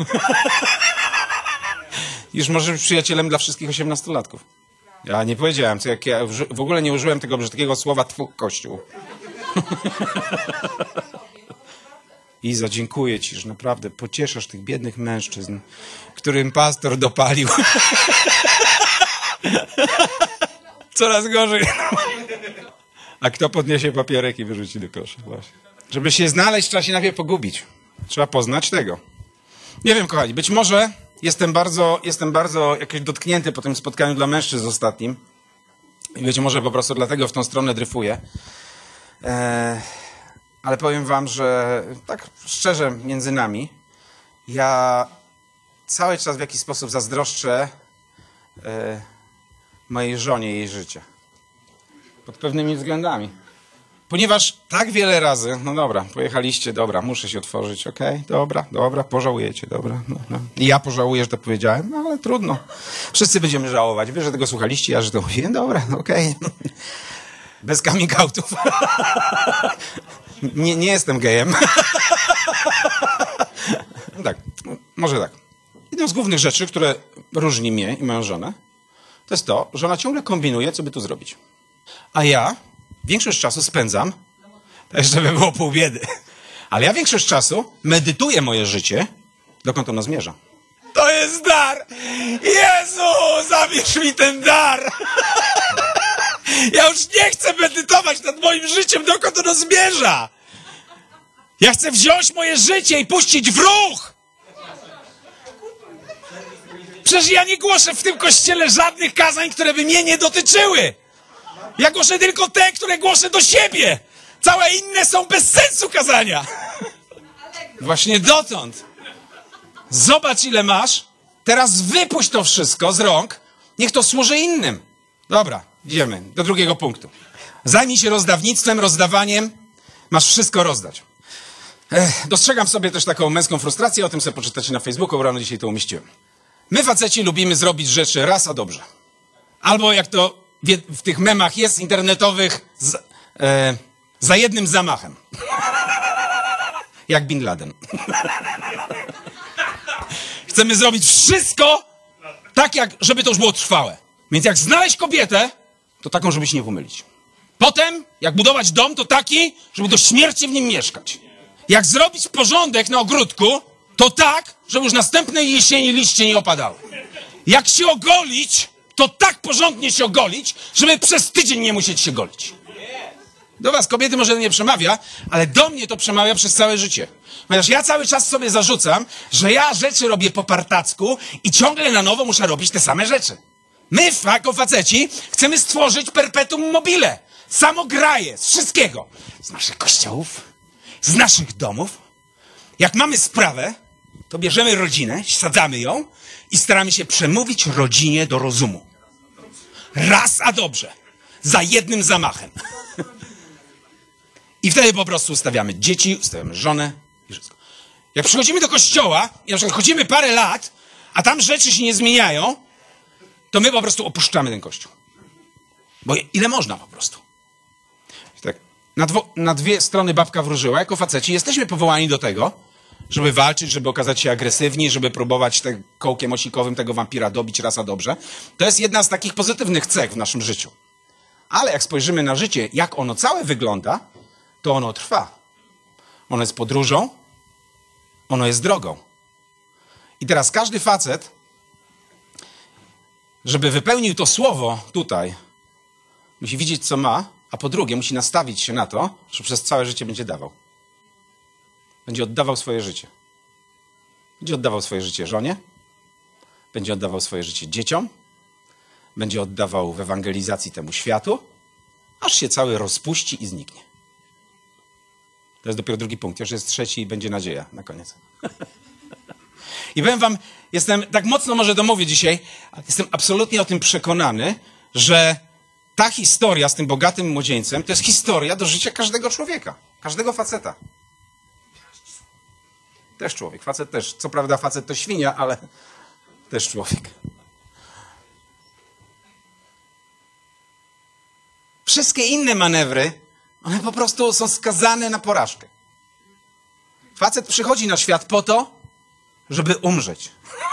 Już możesz być przyjacielem dla wszystkich 18-latków. Ja nie powiedziałem, co jak ja w ogóle nie użyłem tego brzydkiego słowa twój kościół. Iza, dziękuję ci, że naprawdę pocieszasz tych biednych mężczyzn, którym pastor dopalił. Coraz gorzej. A kto podniesie papierek i wyrzuci do kosza? Właśnie. Żeby się znaleźć, trzeba się najpierw pogubić. Trzeba poznać tego. Nie wiem, kochani, być może jestem bardzo jakoś dotknięty po tym spotkaniu dla mężczyzn ostatnim. I być może po prostu dlatego w tą stronę dryfuję. Ale powiem wam, że tak szczerze między nami, ja cały czas w jakiś sposób zazdroszczę mojej żonie jej życie. Pod pewnymi względami. Ponieważ tak wiele razy, no dobra, pojechaliście, dobra, muszę się otworzyć, okej, dobra, pożałujecie, dobra. No. I ja pożałuję, że to powiedziałem, no ale trudno. Wszyscy będziemy żałować. Wy, że tego słuchaliście, ja, że to mówiłem, dobra, okej. Bez coming outów. Nie jestem gejem. Tak, może tak. Jedną z głównych rzeczy, które różni mnie i moją żonę, to jest to, że ona ciągle kombinuje, co by tu zrobić. A ja większość czasu spędzam, tak żeby było pół biedy, ale ja większość czasu medytuję moje życie, dokąd ono zmierza. To jest dar! Jezu, zabierz mi ten dar! Ja już nie chcę medytować nad moim życiem, dokąd ono zmierza! Ja chcę wziąć moje życie i puścić w ruch! Przecież ja nie głoszę w tym kościele żadnych kazań, które by mnie nie dotyczyły! Ja głoszę tylko te, które głoszę do siebie! Całe inne są bez sensu kazania! Właśnie dotąd. Zobacz, ile masz. Teraz wypuść to wszystko z rąk. Niech to służy innym. Dobra, idziemy do drugiego punktu. Zajmij się rozdawnictwem, rozdawaniem. Masz wszystko rozdać. Dostrzegam w sobie też taką męską frustrację. O tym sobie poczytacie na Facebooku. Rano dzisiaj to umieściłem. My, faceci, lubimy zrobić rzeczy raz, a dobrze. Albo jak to w tych memach jest internetowych, za jednym zamachem. Jak Bin Laden. Chcemy zrobić wszystko tak, żeby to już było trwałe. Więc jak znaleźć kobietę, to taką, żeby się nie pomylić. Potem, jak budować dom, to taki, żeby do śmierci w nim mieszkać. Jak zrobić porządek na ogródku, to tak, żeby już następnej jesieni liście nie opadały. Jak się ogolić, to tak porządnie się ogolić, żeby przez tydzień nie musieć się golić. Do was kobiety może nie przemawia, ale do mnie to przemawia przez całe życie. Ponieważ ja cały czas sobie zarzucam, że ja rzeczy robię po partacku i ciągle na nowo muszę robić te same rzeczy. My, jako faceci, chcemy stworzyć perpetuum mobile. Samograje, z wszystkiego. Z naszych kościołów, z naszych domów. Jak mamy sprawę, to bierzemy rodzinę, sadzamy ją i staramy się przemówić rodzinie do rozumu. Raz, a dobrze. Za jednym zamachem. I wtedy po prostu ustawiamy dzieci, ustawiamy żonę i wszystko. Jak przychodzimy do kościoła i na przykład chodzimy parę lat, a tam rzeczy się nie zmieniają, to my po prostu opuszczamy ten kościół. Bo ile można po prostu. Tak, na dwie strony babka wróżyła. Jako faceci jesteśmy powołani do tego, żeby walczyć, żeby okazać się agresywni, żeby próbować kołkiem osikowym tego wampira dobić raz a dobrze. To jest jedna z takich pozytywnych cech w naszym życiu. Ale jak spojrzymy na życie, jak ono całe wygląda, to ono trwa. Ono jest podróżą, ono jest drogą. I teraz każdy facet, żeby wypełnił to słowo tutaj, musi widzieć, co ma, a po drugie musi nastawić się na to, że przez całe życie będzie dawał. Będzie oddawał swoje życie. Będzie oddawał swoje życie żonie, będzie oddawał swoje życie dzieciom, będzie oddawał w ewangelizacji temu światu, aż się cały rozpuści i zniknie. To jest dopiero drugi punkt. Już jest trzeci i będzie nadzieja na koniec. I powiem wam, jestem tak mocno może domówię dzisiaj, jestem absolutnie o tym przekonany, że ta historia z tym bogatym młodzieńcem to jest historia do życia każdego człowieka, każdego faceta. Też człowiek, facet też. Co prawda facet to świnia, ale też człowiek. Wszystkie inne manewry, one po prostu są skazane na porażkę. Facet przychodzi na świat po to, żeby umrzeć.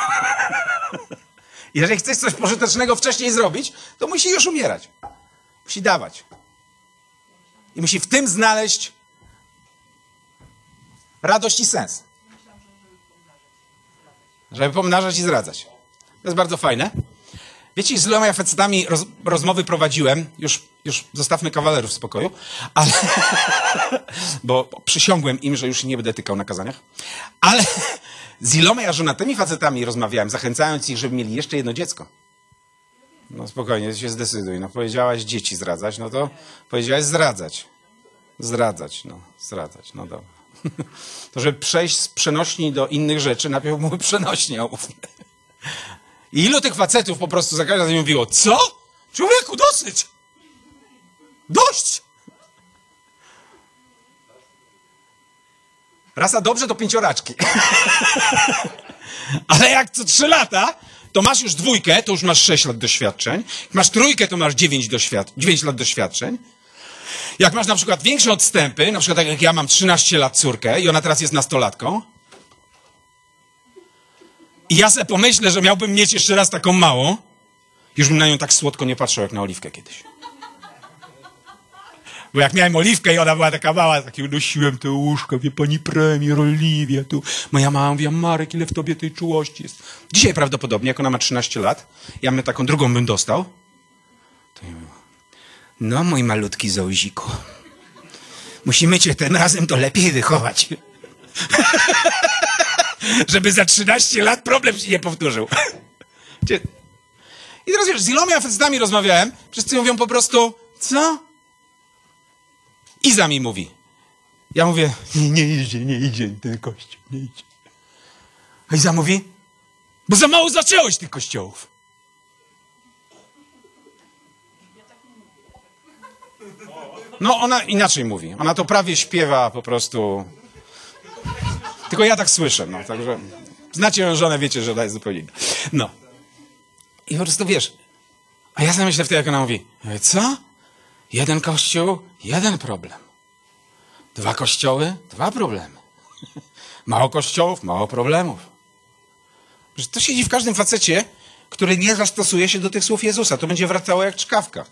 Jeżeli chcesz coś pożytecznego wcześniej zrobić, to musi już umierać. Musi dawać. I musi w tym znaleźć radość i sens. Żeby pomnażać i zradzać. To jest bardzo fajne. Wiecie, z iloma ja facetami rozmowy prowadziłem, już zostawmy kawalerów w spokoju, ale, bo przysiągłem im, że już nie będę tykał na kazaniach, ale z iloma ja żonatymi facetami rozmawiałem, zachęcając ich, żeby mieli jeszcze jedno dziecko. No spokojnie, się zdecyduj. No powiedziałaś dzieci zradzać, no to powiedziałaś zradzać. Zradzać, no dobra. To żeby przejść z przenośni do innych rzeczy, najpierw były przenośnie, omówmy. I ilu tych facetów po prostu za każdym razem mówiło, co? Człowieku, dosyć! Dość! Rasa dobrze to 5. Ale jak co 3 lata, to masz już 2, to już masz 6 lat doświadczeń. Jak masz 3, to masz 9 lat doświadczeń. Jak masz na przykład większe odstępy, na przykład tak jak ja mam 13 lat córkę i ona teraz jest nastolatką, i ja sobie pomyślę, że miałbym mieć jeszcze raz taką małą, już bym na nią tak słodko nie patrzył jak na Oliwkę kiedyś. Bo jak miałem Oliwkę i ona była taka mała, tak unosiłem te łóżko, wie pani premier, Oliwia, tu moja mama mówi, Marek, ile w tobie tej czułości jest. Dzisiaj prawdopodobnie, jak ona ma 13 lat, ja bym taką drugą bym dostał, to ja mówię, no mój malutki Zołziku, musimy cię tym razem to lepiej wychować. Żeby za 13 lat problem się nie powtórzył. I teraz wiesz, z iloma facetami rozmawiałem, wszyscy mówią po prostu, co? Iza mi mówi. Ja mówię, nie idzie ten kościół, nie idzie. A Iza mówi, bo za mało zaczęłeś tych kościołów. No ona inaczej mówi, ona to prawie śpiewa po prostu... Tylko ja tak słyszę, no, także znacie ją żonę, wiecie, że ona jest zupełnie inna. No. I po prostu wiesz, a ja sobie myślę wtedy, jak ona mówi, ja mówię, co? 1 kościół, 1 problem. 2 kościoły, 2 problemy. Mało kościołów, mało problemów. Że to siedzi w każdym facecie, który nie zastosuje się do tych słów Jezusa. To będzie wracało jak czkawka.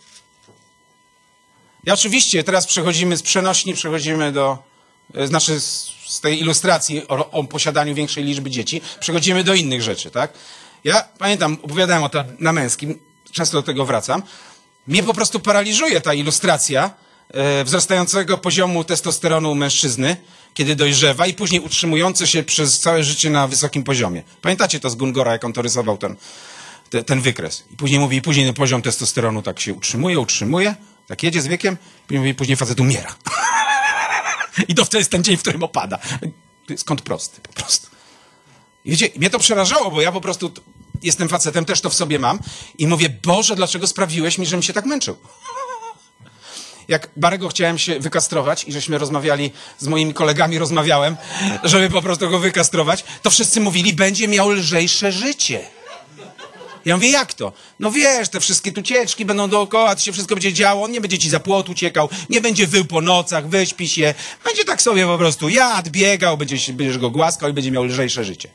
I oczywiście teraz przechodzimy z przenośni, przechodzimy do... Znaczy z tej ilustracji o posiadaniu większej liczby dzieci, przechodzimy do innych rzeczy, tak? Ja pamiętam, opowiadałem o to na Męskim, często do tego wracam. Mnie po prostu paraliżuje ta ilustracja wzrastającego poziomu testosteronu u mężczyzny, kiedy dojrzewa i później utrzymujące się przez całe życie na wysokim poziomie. Pamiętacie to z Gungora, jak on to rysował, ten wykres. I później mówi, później ten poziom testosteronu tak się utrzymuje, tak jedzie z wiekiem, później facet umiera. I to wtedy jest ten dzień, w którym opada. Skąd prosty, po prostu. I wiecie, mnie to przerażało, bo ja po prostu jestem facetem, też to w sobie mam i mówię, Boże, dlaczego sprawiłeś mi, żebym się tak męczył? Jak Barego chciałem się wykastrować i żeśmy rozmawiali, z moimi kolegami rozmawiałem, żeby po prostu go wykastrować, to wszyscy mówili, będzie miał lżejsze życie. Ja mówię, jak to? No wiesz, te wszystkie tu cieczki będą dookoła, to się wszystko będzie działo, on nie będzie ci za płot uciekał, nie będzie wył po nocach, wyśpi się, będzie tak sobie po prostu jadł, biegał, będziesz go głaskał i będzie miał lżejsze życie.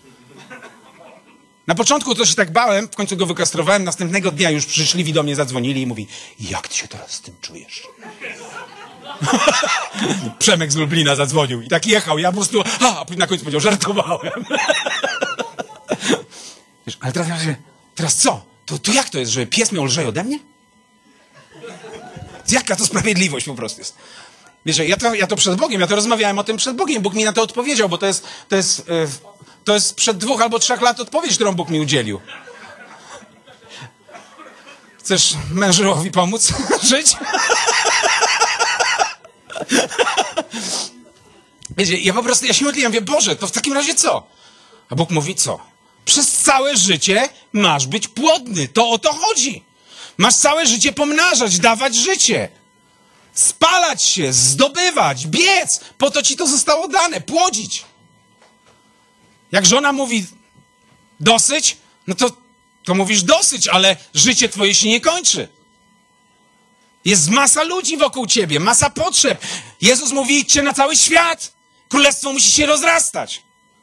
Na początku to się tak bałem, w końcu go wykastrowałem, następnego dnia już przyszli do mnie, zadzwonili i mówi, jak ty się teraz z tym czujesz? Przemek z Lublina zadzwonił i tak jechał, ja po prostu, a na końcu powiedział, żartowałem. Wiesz, ale teraz co? To jak to jest, że pies miał lżej ode mnie? Jaka to sprawiedliwość po prostu jest? Wiecie, ja to przed Bogiem, ja to rozmawiałem o tym przed Bogiem. Bóg mi na to odpowiedział, bo to jest przed 2 albo 3 lat odpowiedź, którą Bóg mi udzielił. Chcesz mężowi pomóc żyć? Wiecie, ja się modliłem, mówię, Boże, to w takim razie co? A Bóg mówi, co? Przez całe życie masz być płodny. To o to chodzi. Masz całe życie pomnażać, dawać życie. Spalać się, zdobywać, biec. Po to ci to zostało dane. Płodzić. Jak żona mówi dosyć, no to mówisz dosyć, ale życie twoje się nie kończy. Jest masa ludzi wokół ciebie, masa potrzeb. Jezus mówi, idźcie na cały świat. Królestwo musi się rozrastać.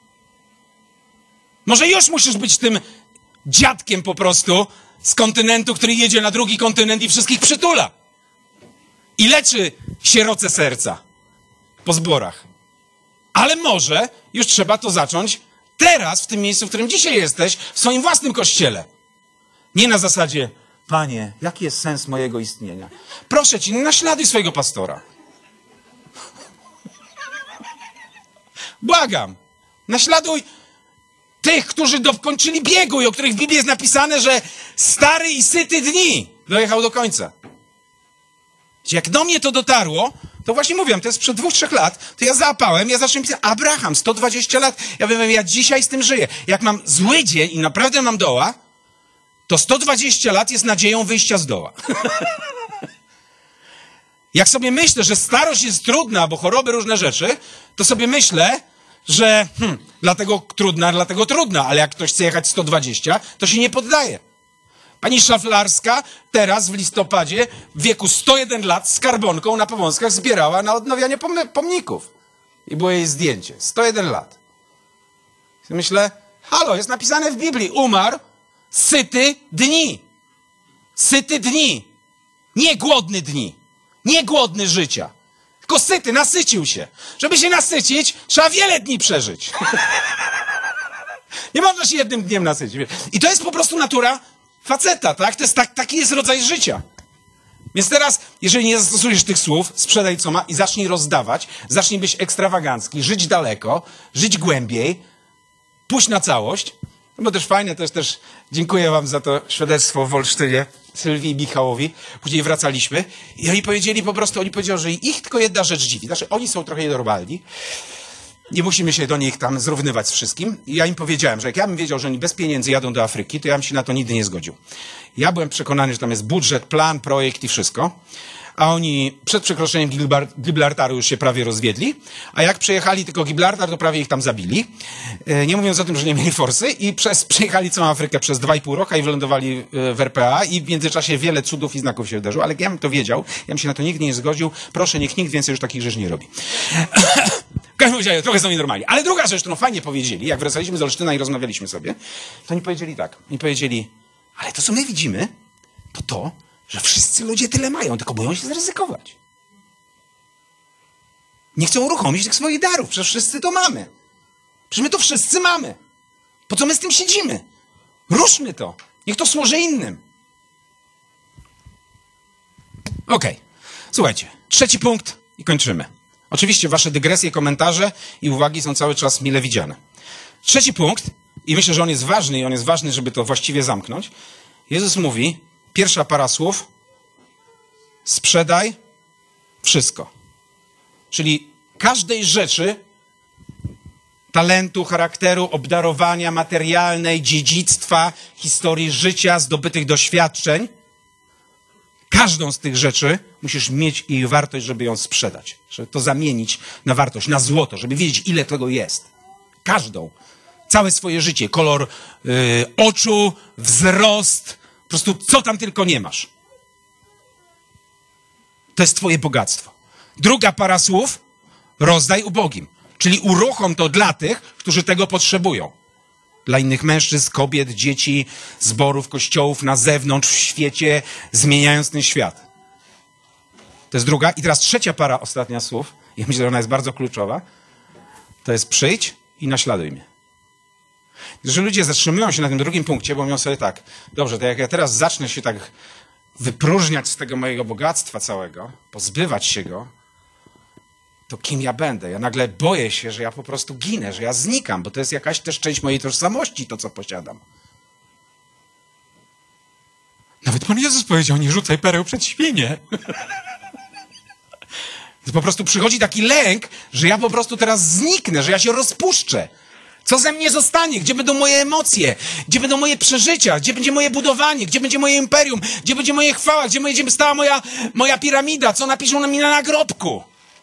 Może już musisz być tym dziadkiem po prostu z kontynentu, który jedzie na drugi kontynent i wszystkich przytula. I leczy sieroce serca po zborach. Ale może już trzeba to zacząć teraz, w tym miejscu, w którym dzisiaj jesteś, w swoim własnym kościele. Nie na zasadzie, Panie, jaki jest sens mojego istnienia? Proszę Cię, naśladuj swojego pastora. Błagam, naśladuj tych, którzy dokończyli biegu i o których w Biblii jest napisane, że stary i syty dni dojechał do końca. Jak do mnie to dotarło, to właśnie mówiłem, to jest sprzed 2-3 lat, to ja zaapałem, ja zacząłem pisać, Abraham, 120 lat, ja wiem, ja dzisiaj z tym żyję. Jak mam zły dzień i naprawdę mam doła, to 120 lat jest nadzieją wyjścia z doła. Jak sobie myślę, że starość jest trudna, bo choroby, różne rzeczy, to sobie myślę, że dlatego trudna, ale jak ktoś chce jechać 120, to się nie poddaje. Pani Szaflarska teraz w listopadzie w wieku 101 lat z skarbonką na Powązkach zbierała na odnawianie pomników. I było jej zdjęcie. 101 lat. I myślę, halo, jest napisane w Biblii, umarł syty dni. Syty dni. Nie głodny dni. Nie głodny życia. Tylko syty, nasycił się. Żeby się nasycić, trzeba wiele dni przeżyć. Nie można się jednym dniem nasycić. I to jest po prostu natura faceta, tak? To jest taki jest rodzaj życia. Więc teraz, jeżeli nie zastosujesz tych słów, sprzedaj co ma i zacznij rozdawać, zacznij być ekstrawagancki, żyć daleko, żyć głębiej, pójść na całość. No bo też fajne, to jest też, dziękuję wam za to świadectwo w Olsztynie, Sylwii i Michałowi. Później wracaliśmy i oni powiedzieli po prostu, że ich tylko jedna rzecz dziwi. Znaczy, oni są trochę nienormalni. Nie musimy się do nich tam zrównywać z wszystkim. I ja im powiedziałem, że jak ja bym wiedział, że oni bez pieniędzy jadą do Afryki, to ja bym się na to nigdy nie zgodził. Ja byłem przekonany, że tam jest budżet, plan, projekt i wszystko. A oni przed przekroczeniem Gibraltaru już się prawie rozwiedli. A jak przejechali tylko Gibraltar, to prawie ich tam zabili. Nie mówiąc o tym, że nie mieli forsy. I przejechali całą Afrykę przez 2,5 roku i wylądowali w RPA. I w międzyczasie wiele cudów i znaków się wydarzyło. Ale jak ja bym to wiedział, ja bym się na to nigdy nie zgodził. Proszę, niech nikt więcej już takich rzeczy nie robi. W każdym razie, trochę są nienormalni. Ale druga rzecz, którą fajnie powiedzieli, jak wracaliśmy z Olsztyna i rozmawialiśmy sobie, to oni powiedzieli tak. Oni powiedzieli, ale to, co my widzimy, to, że wszyscy ludzie tyle mają, tylko boją się zaryzykować. Nie chcą uruchomić tych swoich darów, przecież wszyscy to mamy. Przecież my to wszyscy mamy. Po co my z tym siedzimy? Ruszmy to. Niech to służy innym. Okej. Słuchajcie, 3. punkt i kończymy. Oczywiście wasze dygresje, komentarze i uwagi są cały czas mile widziane. 3. punkt, i myślę, że on jest ważny, i on jest ważny, żeby to właściwie zamknąć. Jezus mówi, pierwsza para słów, sprzedaj wszystko. Czyli każdej rzeczy, talentu, charakteru, obdarowania materialnej, dziedzictwa, historii życia, zdobytych doświadczeń, każdą z tych rzeczy musisz mieć jej wartość, żeby ją sprzedać. Żeby to zamienić na wartość, na złoto, żeby wiedzieć, ile tego jest. Każdą. Całe swoje życie. Kolor oczu, wzrost, po prostu co tam tylko nie masz. To jest twoje bogactwo. Druga para słów, rozdaj ubogim. Czyli uruchom to dla tych, którzy tego potrzebują. Dla innych mężczyzn, kobiet, dzieci, zborów, kościołów, na zewnątrz, w świecie, zmieniając ten świat. To jest druga. I teraz 3. para, ostatnia słów. Ja myślę, że ona jest bardzo kluczowa. To jest przyjdź i naśladuj mnie. Że ludzie zatrzymują się na tym drugim punkcie, bo mówią sobie tak, dobrze, to jak ja teraz zacznę się tak wypróżniać z tego mojego bogactwa całego, pozbywać się go, to kim ja będę? Ja nagle boję się, że ja po prostu ginę, że ja znikam, bo to jest jakaś też część mojej tożsamości, to co posiadam. Nawet Pan Jezus powiedział, nie rzucaj pereł przed świnie. To po prostu przychodzi taki lęk, że ja po prostu teraz zniknę, że ja się rozpuszczę. Co ze mnie zostanie? Gdzie będą moje emocje? Gdzie będą moje przeżycia? Gdzie będzie moje budowanie? Gdzie będzie moje imperium? Gdzie będzie moja chwała? Gdzie będzie stała moja piramida? Co napiszą na mnie na nagrobku?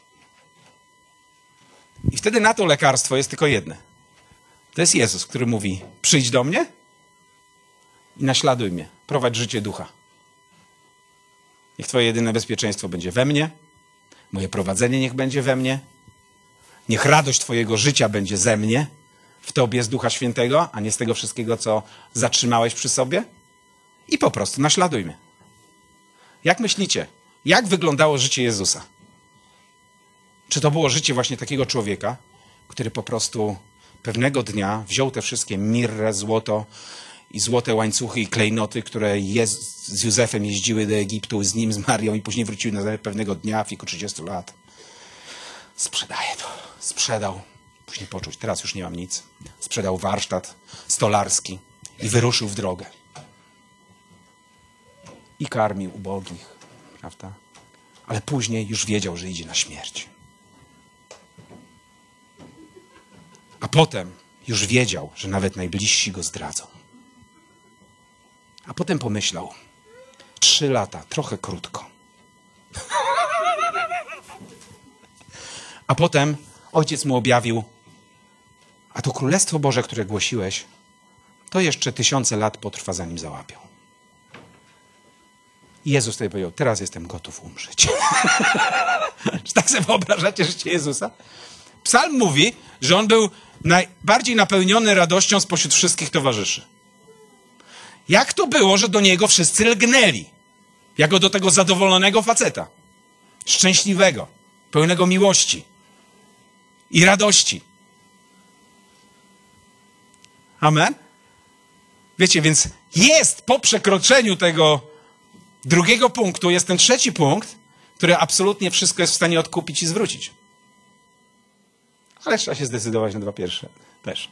I wtedy na to lekarstwo jest tylko jedno. To jest Jezus, który mówi, przyjdź do mnie i naśladuj mnie. Prowadź życie ducha. Niech twoje jedyne bezpieczeństwo będzie we mnie. Moje prowadzenie niech będzie we mnie. Niech radość twojego życia będzie ze mnie. W tobie z Ducha Świętego, a nie z tego wszystkiego, co zatrzymałeś przy sobie. I po prostu naśladuj mnie. Jak myślicie, jak wyglądało życie Jezusa? Czy to było życie właśnie takiego człowieka, który po prostu pewnego dnia wziął te wszystkie mirrę, złoto i złote łańcuchy i klejnoty, które z Józefem jeździły do Egiptu, z nim, z Marią i później wróciły na pewnego dnia w wieku 30 lat. Sprzedaje to. Sprzedał. Później poczuć, teraz już nie mam nic. Sprzedał warsztat stolarski i wyruszył w drogę. I karmił ubogich, prawda? Ale później już wiedział, że idzie na śmierć. A potem już wiedział, że nawet najbliżsi go zdradzą. A potem pomyślał, 3 lata, trochę krótko. A potem ojciec mu objawił, a to Królestwo Boże, które głosiłeś, to jeszcze 1000 lat potrwa, zanim załapią. I Jezus wtedy powiedział, teraz jestem gotów umrzeć. Czy tak sobie wyobrażacie życie Jezusa? Psalm mówi, że on był najbardziej napełniony radością spośród wszystkich towarzyszy. Jak to było, że do niego wszyscy lgnęli? Jako do tego zadowolonego faceta. Szczęśliwego, pełnego miłości i radości. Amen? Wiecie, więc jest po przekroczeniu tego drugiego punktu, jest ten trzeci punkt, który absolutnie wszystko jest w stanie odkupić i zwrócić. Ale trzeba się zdecydować na 2 pierwsze też.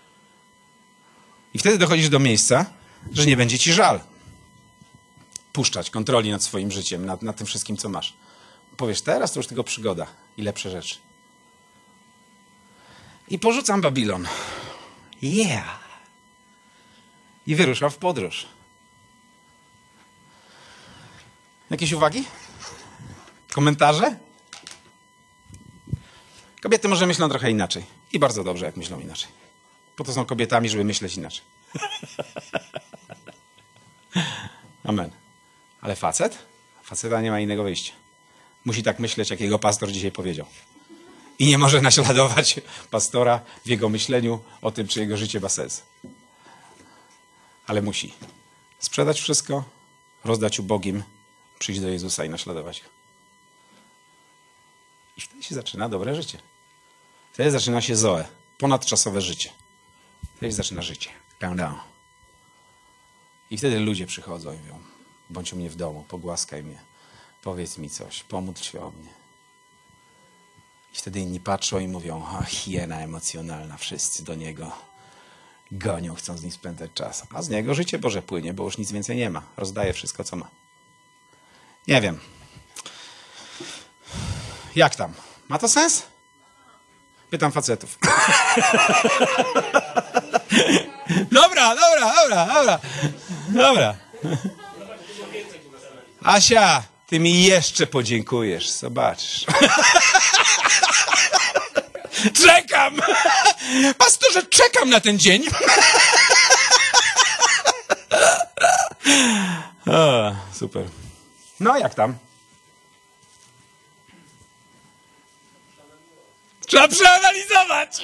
I wtedy dochodzisz do miejsca, że nie będzie ci żal puszczać kontroli nad swoim życiem, nad tym wszystkim, co masz. Powiesz, teraz to już tylko przygoda i lepsze rzeczy. I porzucam Babilon. Yeah! I wyruszam w podróż. Jakieś uwagi? Komentarze? Kobiety może myślą trochę inaczej. I bardzo dobrze, jak myślą inaczej. Po to są kobietami, żeby myśleć inaczej. Amen. Ale faceta nie ma innego wyjścia. Musi tak myśleć, jak jego pastor dzisiaj powiedział. I nie może naśladować pastora w jego myśleniu o tym, czy jego życie ma sens. Ale musi sprzedać wszystko, rozdać ubogim, przyjść do Jezusa i naśladować go. I wtedy się zaczyna dobre życie. Wtedy zaczyna się Zoe, ponadczasowe życie. Wtedy się zaczyna życie. Down. I wtedy ludzie przychodzą i mówią, bądź u mnie w domu, pogłaskaj mnie, powiedz mi coś, pomódl się o mnie. I wtedy inni patrzą i mówią, hiena emocjonalna, wszyscy do niego gonią, chcą z nim spędzać czas. A z niego życie Boże płynie, bo już nic więcej nie ma. Rozdaje wszystko, co ma. Nie wiem. Jak tam? Ma to sens? Pytam facetów. Dobra. Asia, ty mi jeszcze podziękujesz. Zobaczysz. Czekam! Pastorze, czekam na ten dzień. O, super. No, jak tam? Trzeba przeanalizować!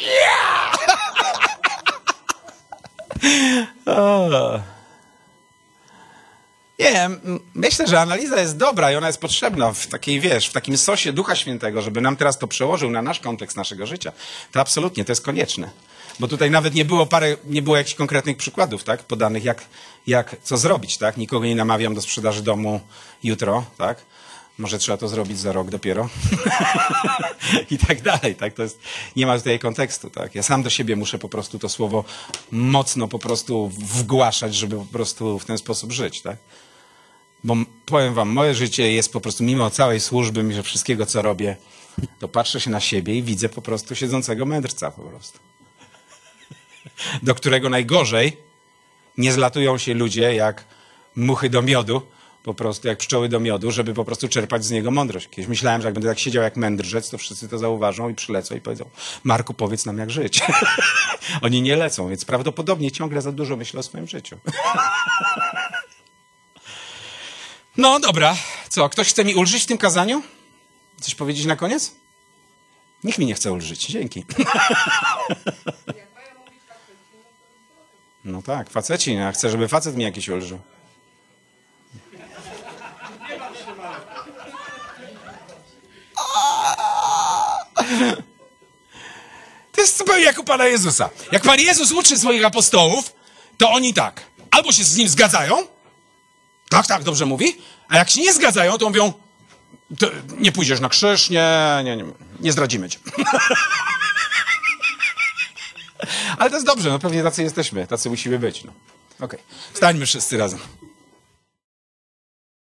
Nie, myślę, że analiza jest dobra i ona jest potrzebna w takiej, w takim sosie Ducha Świętego, żeby nam teraz to przełożył na nasz kontekst naszego życia. To absolutnie, to jest konieczne. Bo tutaj nawet nie było jakichś konkretnych przykładów, tak, podanych, co zrobić, tak? Nikogo nie namawiam do sprzedaży domu jutro, tak? Może trzeba to zrobić za rok dopiero. I tak dalej, tak? To jest, nie ma tutaj kontekstu, tak? Ja sam do siebie muszę po prostu to słowo mocno po prostu wgłaszać, żeby po prostu w ten sposób żyć, tak? Bo powiem wam, moje życie jest po prostu, mimo całej służby, mimo wszystkiego, co robię, to patrzę się na siebie i widzę po prostu siedzącego mędrca po prostu. Do którego najgorzej nie zlatują się ludzie jak muchy do miodu, po prostu jak pszczoły do miodu, żeby po prostu czerpać z niego mądrość. Kiedyś myślałem, że jak będę tak siedział jak mędrzec, to wszyscy to zauważą i przylecą i powiedzą: Marku, powiedz nam, jak żyć. Oni nie lecą, więc prawdopodobnie ciągle za dużo myślę o swoim życiu. No dobra, co, ktoś chce mi ulżyć w tym kazaniu? Coś powiedzieć na koniec? Nikt mi nie chce ulżyć, dzięki. No tak, faceci, ja chcę, żeby facet mi jakiś ulżył. To jest zupełnie jak u Pana Jezusa. Jak Pan Jezus uczy swoich apostołów, to oni tak, albo się z nim zgadzają, tak, dobrze mówi, a jak się nie zgadzają, to mówią: nie pójdziesz na krzyż, nie zdradzimy cię. Ale to jest dobrze, no pewnie tacy jesteśmy, tacy musimy być. No. Okej. Wstańmy wszyscy razem.